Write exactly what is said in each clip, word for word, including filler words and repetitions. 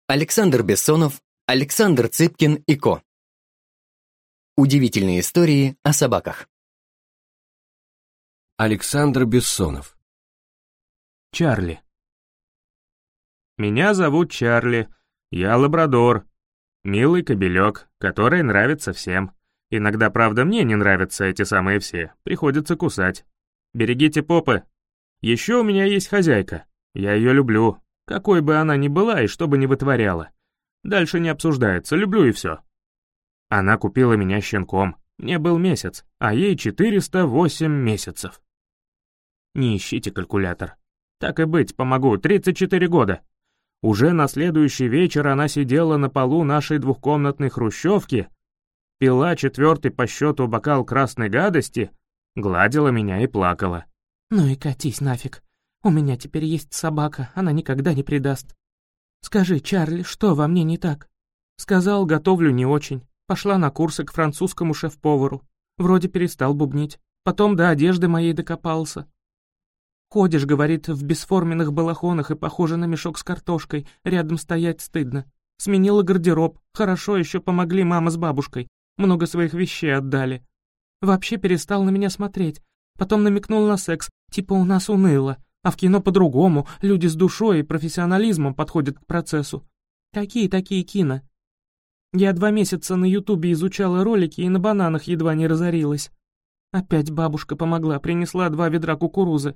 Александр Бессонов, Александр Цыпкин и ко. Удивительные истории о собаках. Александр Бессонов. Чарли. Меня зовут Чарли, я лабрадор. Милый кобелек, который нравится всем. Иногда, правда, мне не нравятся эти самые все, приходится кусать. Берегите попы. Еще у меня есть хозяйка, я ее люблю, какой бы она ни была и что бы ни вытворяла. Дальше не обсуждается, люблю и все. Она купила меня щенком, мне был месяц, а ей четыреста восемь месяцев. Не ищите калькулятор. Так и быть, помогу, тридцать четыре года. Уже на следующий вечер она сидела на полу нашей двухкомнатной хрущевки, пила четвертый по счету бокал красной гадости, гладила меня и плакала. «Ну и катись нафиг. У меня теперь есть собака, она никогда не предаст. Скажи, Чарли, что во мне не так?» Сказал, готовлю не очень. Пошла на курсы к французскому шеф-повару. Вроде перестал бубнить. Потом до одежды моей докопался. Ходишь, говорит, в бесформенных балахонах и похоже на мешок с картошкой. Рядом стоять стыдно. Сменила гардероб. Хорошо, еще помогли мама с бабушкой. Много своих вещей отдали. Вообще перестал на меня смотреть. Потом намекнул на секс, типа у нас уныло. А в кино по-другому, люди с душой и профессионализмом подходят к процессу. Какие такие кино? Я два месяца на ютубе изучала ролики и на бананах едва не разорилась. Опять бабушка помогла, принесла два ведра кукурузы.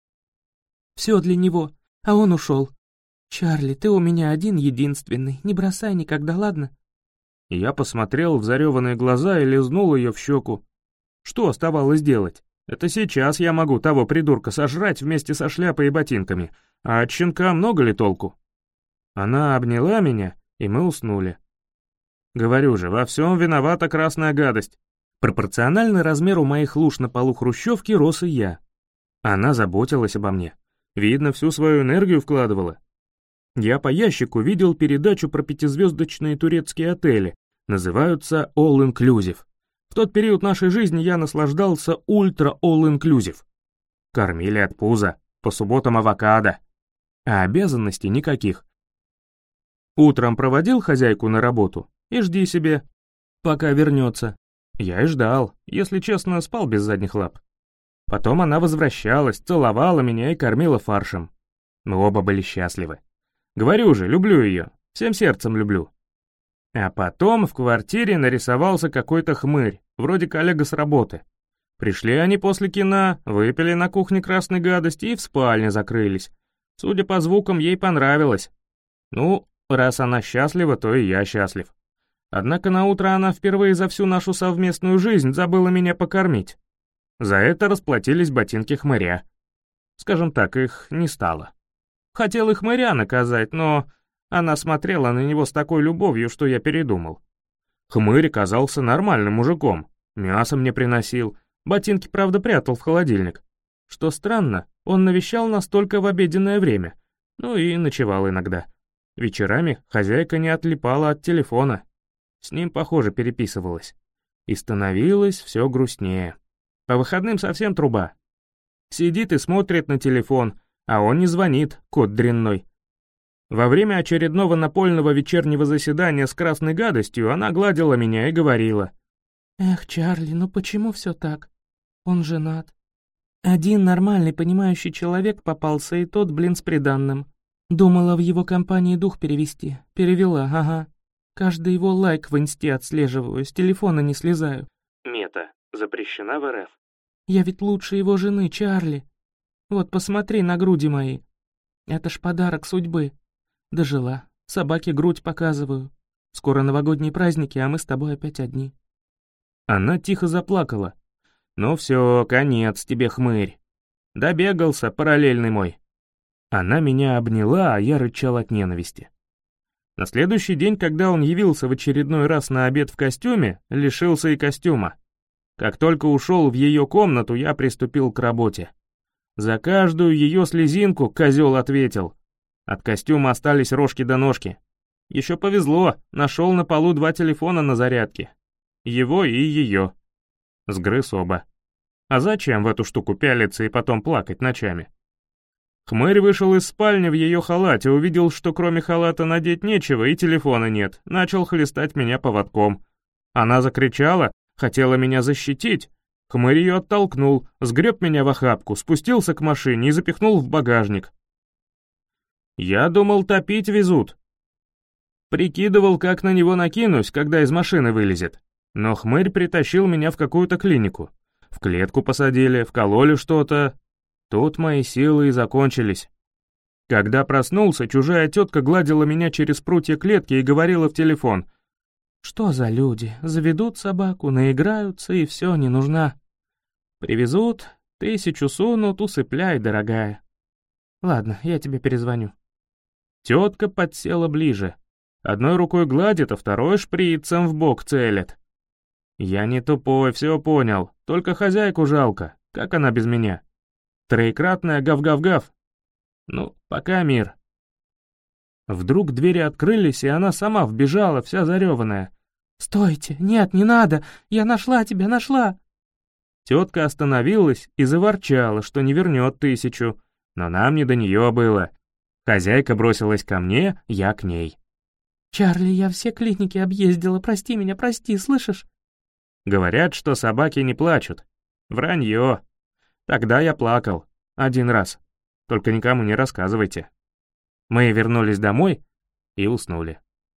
Все для него, а он ушел. Чарли, ты у меня один-единственный, не бросай никогда, ладно? Я посмотрел в зареванные глаза и лизнул ее в щеку. Что оставалось делать? Это сейчас я могу того придурка сожрать вместе со шляпой и ботинками, а от щенка много ли толку? Она обняла меня, и мы уснули. Говорю же, во всем виновата красная гадость. Пропорционально размеру моих луж на полу хрущевки рос и я. Она заботилась обо мне. Видно, всю свою энергию вкладывала. Я по ящику видел передачу про пятизвездочные турецкие отели. Называются All Inclusive. В тот период нашей жизни я наслаждался ультра all-inclusive. Кормили от пуза, по субботам авокадо. А обязанностей никаких. Утром проводил хозяйку на работу и жди себе, пока вернется. Я и ждал, если честно, спал без задних лап. Потом она возвращалась, целовала меня и кормила фаршем. Мы оба были счастливы. Говорю же, люблю ее, всем сердцем люблю. А потом в квартире нарисовался какой-то хмырь, вроде коллега с работы. Пришли они после кино, выпили на кухне красной гадости и в спальне закрылись. Судя по звукам, ей понравилось. Ну, раз она счастлива, то и я счастлив. Однако наутро она впервые за всю нашу совместную жизнь забыла меня покормить. За это расплатились ботинки хмыря. Скажем так, их не стало. Хотел и хмыря наказать, но... Она смотрела на него с такой любовью, что я передумал. Хмырь оказался нормальным мужиком, мясо мне приносил, ботинки, правда, прятал в холодильник. Что странно, он навещал нас только в обеденное время, ну и ночевал иногда. Вечерами хозяйка не отлипала от телефона, с ним, похоже, переписывалась. И становилось все грустнее. По выходным совсем труба. Сидит и смотрит на телефон, а он не звонит, кот дрянной. Во время очередного напольного вечернего заседания с красной гадостью она гладила меня и говорила. «Эх, Чарли, ну почему все так? Он женат. Один нормальный, понимающий человек попался, и тот, блин, с приданным. Думала в его компании дух перевести. Перевела, ага. Каждый его лайк в инсте отслеживаю, с телефона не слезаю». Мета. Запрещена в эр эф. «Я ведь лучше его жены, Чарли. Вот посмотри на груди мои. Это ж подарок судьбы. Дожила. Собаке грудь показываю. Скоро новогодние праздники, а мы с тобой опять одни». Она тихо заплакала. «Ну все, конец тебе, хмырь. Добегался, параллельный мой». Она меня обняла, а я рычал от ненависти. На следующий день, когда он явился в очередной раз на обед в костюме, лишился и костюма. Как только ушел в ее комнату, я приступил к работе. За каждую ее слезинку козел ответил. От костюма остались рожки до ножки. Еще повезло, нашел на полу два телефона на зарядке. Его и ее. Сгрыз оба. А зачем в эту штуку пялиться и потом плакать ночами? Хмырь вышел из спальни в ее халате, увидел, что кроме халата надеть нечего и телефона нет, начал хлестать меня поводком. Она закричала, хотела меня защитить. Хмырь ее оттолкнул, сгреб меня в охапку, спустился к машине и запихнул в багажник. Я думал, топить везут. Прикидывал, как на него накинусь, когда из машины вылезет. Но хмырь притащил меня в какую-то клинику. В клетку посадили, вкололи что-то. Тут мои силы и закончились. Когда проснулся, чужая тетка гладила меня через прутья клетки и говорила в телефон. «Что за люди? Заведут собаку, наиграются, и все, не нужна. Привезут, тысячу сунут, усыпляй, дорогая. Ладно, я тебе перезвоню». Тетка подсела ближе. Одной рукой гладит, а второй шприцем в бок целит. Я не тупой, все понял, только хозяйку жалко, как она без меня? Троекратная гав-гав-гав. Ну, пока мир. Вдруг двери открылись, и она сама вбежала, вся зареванная. «Стойте! Нет, не надо! Я нашла тебя, нашла!» Тетка остановилась и заворчала, что не вернет тысячу, но нам не до нее было. Хозяйка бросилась ко мне, я к ней. «Чарли, я все клиники объездила, прости меня, прости, слышишь?» Говорят, что собаки не плачут. Вранье. Тогда я плакал. Один раз. Только никому не рассказывайте. Мы вернулись домой и уснули.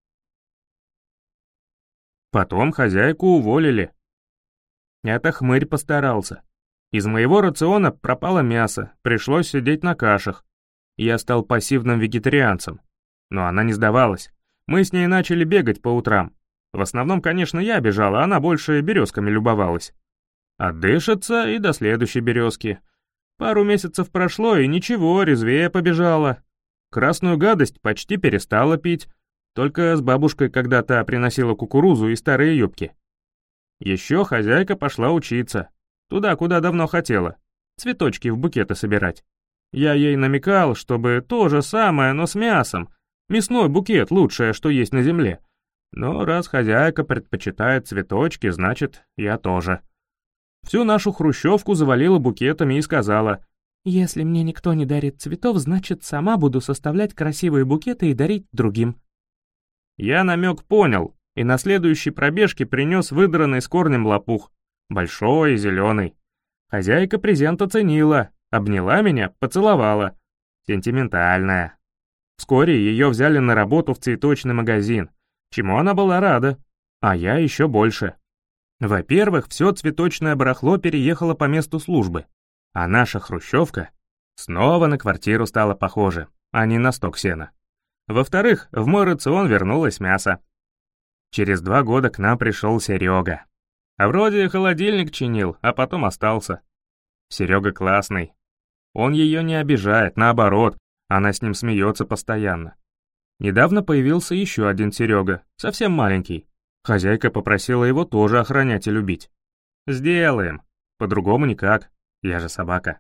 Потом хозяйку уволили. Это хмырь постарался. Из моего рациона пропало мясо, пришлось сидеть на кашах. Я стал пассивным вегетарианцем. Но она не сдавалась. Мы с ней начали бегать по утрам. В основном, конечно, я бежал, а она больше березками любовалась. Отдышится и до следующей березки. Пару месяцев прошло, и ничего, резвее побежала. Красную гадость почти перестала пить, только с бабушкой когда-то приносила кукурузу и старые юбки. Еще хозяйка пошла учиться, туда, куда давно хотела, цветочки в букеты собирать. Я ей намекал, чтобы то же самое, но с мясом. Мясной букет — лучшее, что есть на земле. Но раз хозяйка предпочитает цветочки, значит, я тоже. Всю нашу хрущевку завалила букетами и сказала: «Если мне никто не дарит цветов, значит, сама буду составлять красивые букеты и дарить другим». Я намек понял, и на следующей пробежке принес выдранный с корнем лопух, большой и зеленый. Хозяйка презент оценила, обняла меня, поцеловала. Сентиментальная. Вскоре ее взяли на работу в цветочный магазин, чему она была рада, а я еще больше. Во-первых, все цветочное барахло переехало по месту службы, а наша хрущевка снова на квартиру стала похожа, а не на сток сена. Во-вторых, в мой рацион вернулось мясо. Через два года к нам пришел Серега. А вроде холодильник чинил, а потом остался. Серега классный. Он ее не обижает, наоборот, она с ним смеется постоянно. Недавно появился еще один Серега, совсем маленький. Хозяйка попросила его тоже охранять и любить. Сделаем. По-другому никак. Я же собака.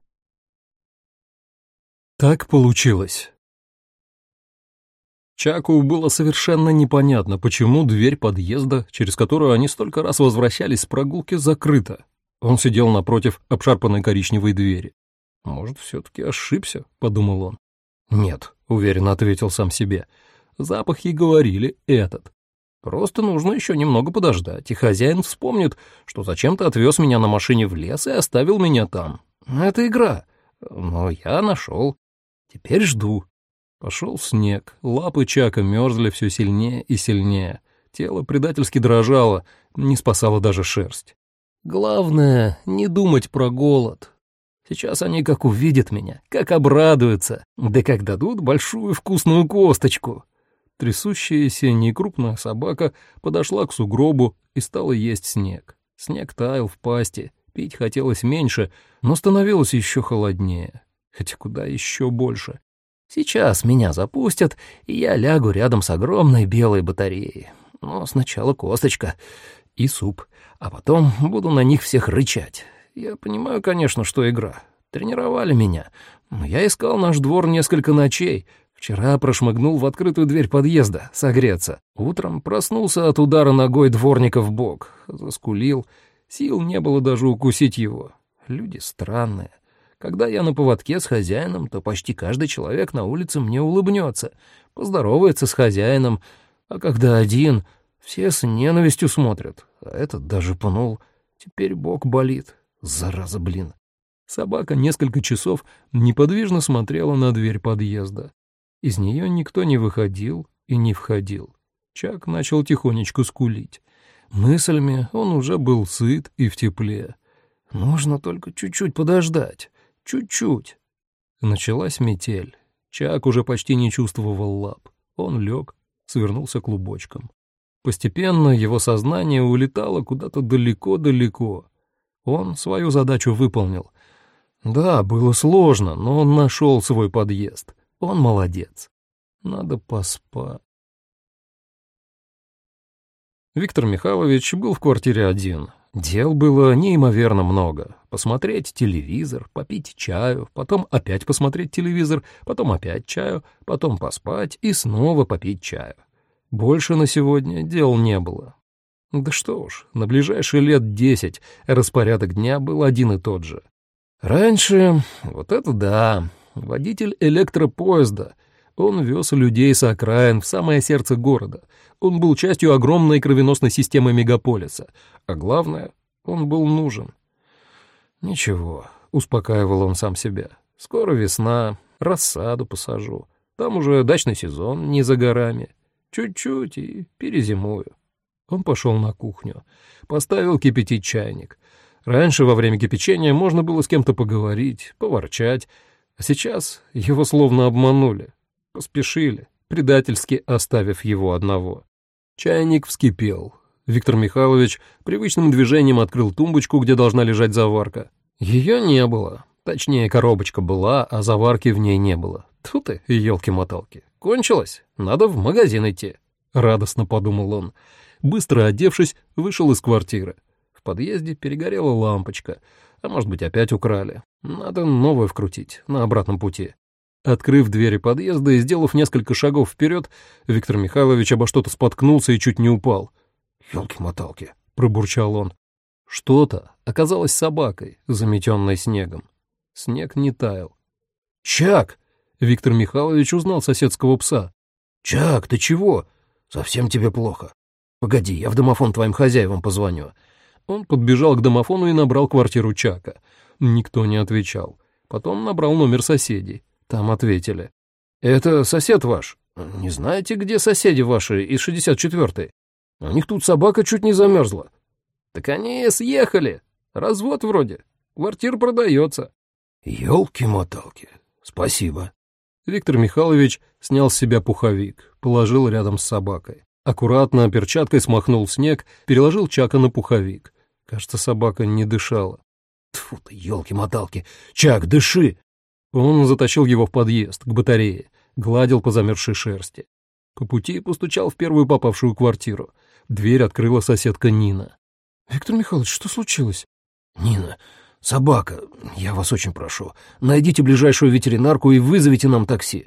Так получилось. Чаку было совершенно непонятно, почему дверь подъезда, через которую они столько раз возвращались с прогулки, закрыта. Он сидел напротив обшарпанной коричневой двери. «Может, все-таки ошибся?» — подумал он. «Нет», — уверенно ответил сам себе. «Запахи говорили этот. Просто нужно еще немного подождать, и хозяин вспомнит, что зачем-то отвез меня на машине в лес и оставил меня там. Это игра. Но я нашел. Теперь жду». Пошел снег, лапы Чака мерзли все сильнее и сильнее. Тело предательски дрожало, не спасала даже шерсть. Главное — не думать про голод. Сейчас они как увидят меня, как обрадуются, да как дадут большую вкусную косточку. Трясущаяся некрупная собака подошла к сугробу и стала есть снег. Снег таял в пасти, пить хотелось меньше, но становилось еще холоднее. Хотя куда еще больше. Сейчас меня запустят, и я лягу рядом с огромной белой батареей. Но сначала косточка и суп, а потом буду на них всех рычать. Я понимаю, конечно, что игра. Тренировали меня, но я искал наш двор несколько ночей. Вчера прошмыгнул в открытую дверь подъезда, согреться. Утром проснулся от удара ногой дворника в бок. Заскулил. Сил не было даже укусить его. Люди странные. Когда я на поводке с хозяином, то почти каждый человек на улице мне улыбнется, поздоровается с хозяином, а когда один, все с ненавистью смотрят, а этот даже пнул. Теперь бок болит. Зараза, блин. Собака несколько часов неподвижно смотрела на дверь подъезда. Из нее никто не выходил и не входил. Чак начал тихонечко скулить. Мыслями он уже был сыт и в тепле. Нужно только чуть-чуть подождать. Чуть-чуть. Началась метель. Чак уже почти не чувствовал лап. Он лег, свернулся клубочком. Постепенно его сознание улетало куда-то далеко-далеко. Он свою задачу выполнил. Да, было сложно, но он нашел свой подъезд. Он молодец. Надо поспать. Виктор Михайлович был в квартире один. Дел было неимоверно много. Посмотреть телевизор, попить чаю, потом опять посмотреть телевизор, потом опять чаю, потом поспать и снова попить чаю. Больше на сегодня дел не было. Да что уж, на ближайшие лет десять распорядок дня был один и тот же. Раньше, вот это да, водитель электропоезда. Он вез людей с окраин в самое сердце города. Он был частью огромной кровеносной системы мегаполиса. А главное, он был нужен. Ничего, успокаивал он сам себя. Скоро весна, рассаду посажу. Там уже дачный сезон не за горами. Чуть-чуть и перезимую. Он пошел на кухню, поставил кипятить чайник. Раньше во время кипячения можно было с кем-то поговорить, поворчать. А сейчас его словно обманули. Поспешили, предательски оставив его одного. Чайник вскипел. Виктор Михайлович привычным движением открыл тумбочку, где должна лежать заварка. Ее не было. Точнее, коробочка была, а заварки в ней не было. Тьфу ты, елки-моталки. Кончилось? Надо в магазин идти. Радостно подумал он. Быстро одевшись, вышел из квартиры. В подъезде перегорела лампочка. А может быть, опять украли. Надо новую вкрутить на обратном пути. Открыв двери подъезда и сделав несколько шагов вперед, Виктор Михайлович обо что-то споткнулся и чуть не упал. «Ёлки-моталки», — пробурчал он. Что-то оказалось собакой, заметенной снегом. Снег не таял. «Чак!» — Виктор Михайлович узнал соседского пса. «Чак, ты чего? Совсем тебе плохо. Погоди, я в домофон твоим хозяевам позвоню». Он подбежал к домофону и набрал квартиру Чака. Никто не отвечал. Потом набрал номер соседей. Там ответили. «Это сосед ваш? Не знаете, где соседи ваши из шестьдесят четвёртой? У них тут собака чуть не замерзла». «Так они съехали. Развод вроде. Квартира продается». «Ёлки-моталки. Спасибо». Виктор Михайлович снял с себя пуховик, положил рядом с собакой. Аккуратно перчаткой смахнул снег, переложил Чака на пуховик. Кажется, собака не дышала. «Тьфу ты, ёлки-моталки. Чак, дыши!» Он затащил его в подъезд, к батарее, гладил по замерзшей шерсти. По пути постучал в первую попавшую квартиру. Дверь открыла соседка Нина. «Виктор Михайлович, что случилось?» «Нина, собака, я вас очень прошу, найдите ближайшую ветеринарку и вызовите нам такси».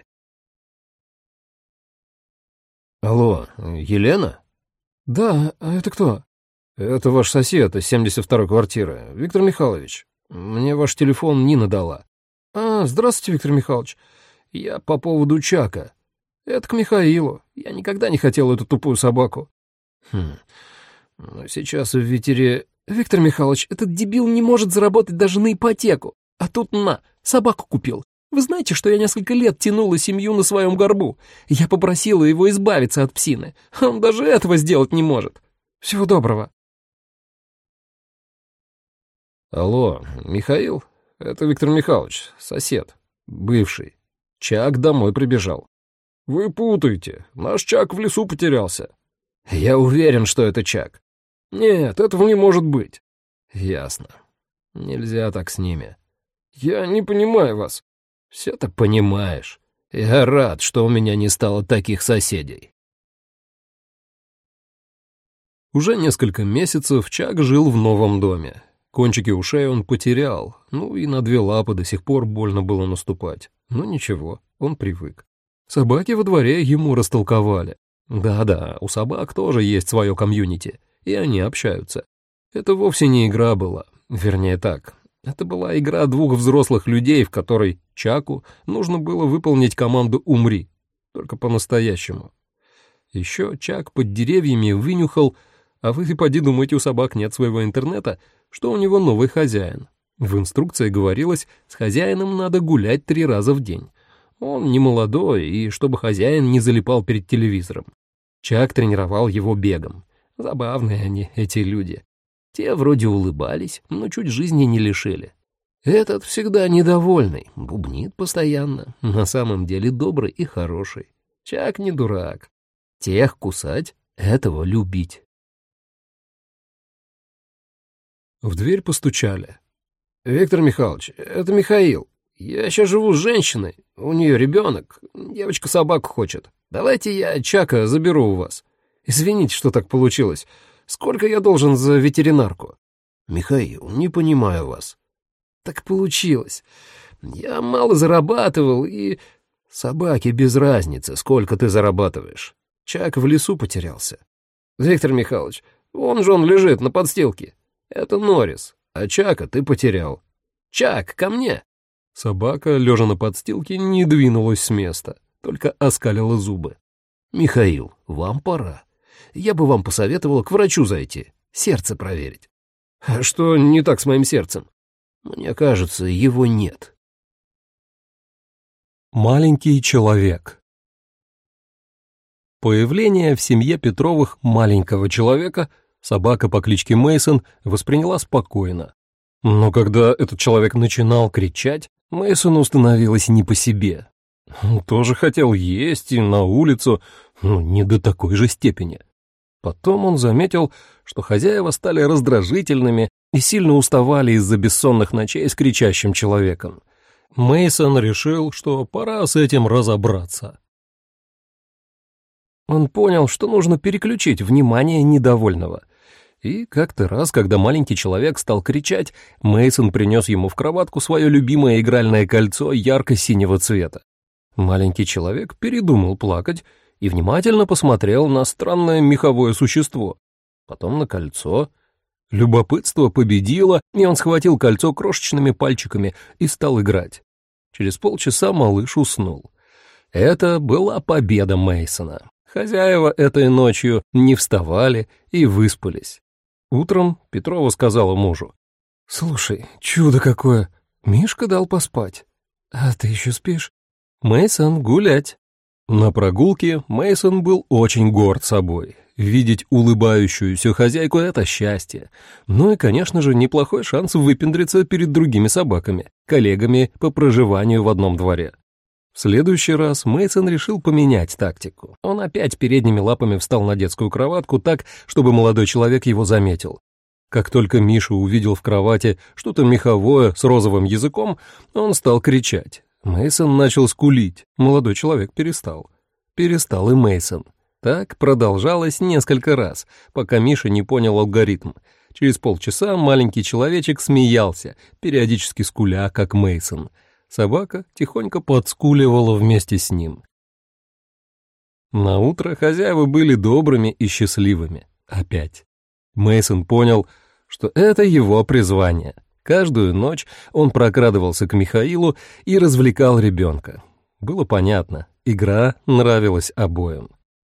«Алло, Елена?» «Да, а это кто?» «Это ваш сосед из семьдесят второй квартиры, Виктор Михайлович. Мне ваш телефон Нина дала». «А, здравствуйте, Виктор Михайлович. Я по поводу Чака. Это к Михаилу. Я никогда не хотел эту тупую собаку». «Хм, но сейчас в ветере...» «Виктор Михайлович, этот дебил не может заработать даже на ипотеку. А тут на, собаку купил. Вы знаете, что я несколько лет тянула семью на своем горбу? Я попросила его избавиться от псины. Он даже этого сделать не может. Всего доброго». «Алло, Михаил? Это Виктор Михайлович, сосед, бывший. Чак домой прибежал». «Вы путаете. Наш Чак в лесу потерялся». «Я уверен, что это Чак». «Нет, этого не может быть». «Ясно. Нельзя так с ними». «Я не понимаю вас». «Все ты понимаешь. Я рад, что у меня не стало таких соседей». Уже несколько месяцев Чак жил в новом доме. Кончики ушей он потерял, ну и на две лапы до сих пор больно было наступать. Но ничего, он привык. Собаки во дворе ему растолковали. Да-да, у собак тоже есть свое комьюнити, и они общаются. Это вовсе не игра была, вернее так. Это была игра двух взрослых людей, в которой Чаку нужно было выполнить команду «Умри», только по-настоящему. Еще Чак под деревьями вынюхал, а вы поди думаете, у собак нет своего интернета, что у него новый хозяин. В инструкции говорилось, с хозяином надо гулять три раза в день. Он не молодой, и чтобы хозяин не залипал перед телевизором. Чак тренировал его бегом. Забавные они, эти люди. Те вроде улыбались, но чуть жизни не лишили. Этот всегда недовольный, бубнит постоянно, на самом деле добрый и хороший. Чак не дурак. Тех кусать, этого любить. В дверь постучали. «Виктор Михайлович, это Михаил. Я сейчас живу с женщиной, у нее ребенок, девочка собаку хочет. Давайте я Чака заберу у вас. Извините, что так получилось. Сколько я должен за ветеринарку?» «Михаил, не понимаю вас». «Так получилось. Я мало зарабатывал и...» «Собаке без разницы, сколько ты зарабатываешь. Чак в лесу потерялся». «Виктор Михайлович, вон же он лежит на подстилке. Это Норрис, а Чака ты потерял. Чак, ко мне!» Собака, лежа на подстилке, не двинулась с места, только оскалила зубы. «Михаил, вам пора. Я бы вам посоветовал к врачу зайти, сердце проверить». «А что не так с моим сердцем?» «Мне кажется, его нет». Маленький человек. Появление в семье Петровых маленького человека собака по кличке Мейсон восприняла спокойно. Но когда этот человек начинал кричать, Мейсону становилось не по себе. Он тоже хотел есть и на улицу, но не до такой же степени. Потом он заметил, что хозяева стали раздражительными и сильно уставали из-за бессонных ночей с кричащим человеком. Мейсон решил, что пора с этим разобраться. Он понял, что нужно переключить внимание недовольного. И как-то раз, когда маленький человек стал кричать, Мейсон принес ему в кроватку свое любимое игральное кольцо ярко-синего цвета. Маленький человек передумал плакать и внимательно посмотрел на странное меховое существо, потом на кольцо. Любопытство победило, и он схватил кольцо крошечными пальчиками и стал играть. Через полчаса малыш уснул. Это была победа Мейсона. Хозяева этой ночью не вставали и выспались. Утром Петрова сказала мужу: «Слушай, чудо какое! Мишка дал поспать. А ты еще спишь? Мейсон, гулять!» На прогулке Мейсон был очень горд собой. Видеть улыбающуюся хозяйку — это счастье. Ну и, конечно же, неплохой шанс выпендриться перед другими собаками, коллегами по проживанию в одном дворе. В следующий раз Мейсон решил поменять тактику. Он опять передними лапами встал на детскую кроватку так, чтобы молодой человек его заметил. Как только Миша увидел в кровати что-то меховое с розовым языком, он стал кричать. Мейсон начал скулить, молодой человек перестал. Перестал и Мейсон. Так продолжалось несколько раз, пока Миша не понял алгоритм. Через полчаса маленький человечек смеялся, периодически скуля, как Мейсон. Собака тихонько подскуливала вместе с ним. Наутро хозяева были добрыми и счастливыми. Опять. Мейсон понял, что это его призвание. Каждую ночь он прокрадывался к Михаилу и развлекал ребенка. Было понятно, игра нравилась обоим.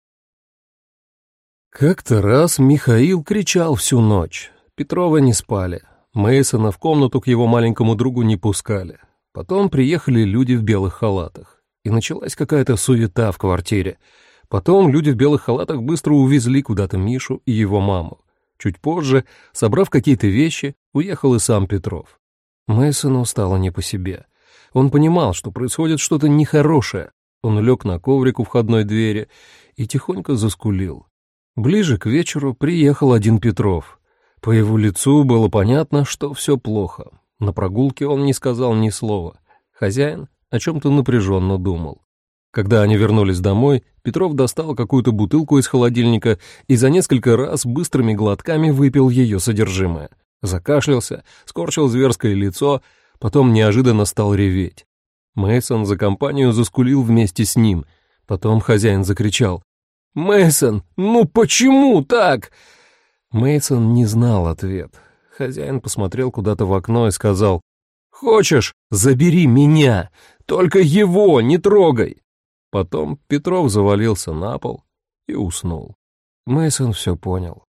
Как-то раз Михаил кричал всю ночь. Петрова не спали. Мейсона в комнату к его маленькому другу не пускали. Потом приехали люди в белых халатах. И началась какая-то суета в квартире. Потом люди в белых халатах быстро увезли куда-то Мишу и его маму. Чуть позже, собрав какие-то вещи, уехал и сам Петров. Мейсону стало не по себе. Он понимал, что происходит что-то нехорошее. Он лег на коврик у входной двери и тихонько заскулил. Ближе к вечеру приехал один Петров. По его лицу было понятно, что все плохо. На прогулке он не сказал ни слова. Хозяин о чем-то напряженно думал. Когда они вернулись домой, Петров достал какую-то бутылку из холодильника и за несколько раз быстрыми глотками выпил ее содержимое. Закашлялся, скорчил зверское лицо, потом неожиданно стал реветь. Мейсон за компанию заскулил вместе с ним. Потом хозяин закричал: «Мейсон, ну почему так?» Мейсон не знал ответ. Хозяин посмотрел куда-то в окно и сказал: «Хочешь, забери меня, только его не трогай». Потом Петров завалился на пол и уснул. Мэйсон все понял.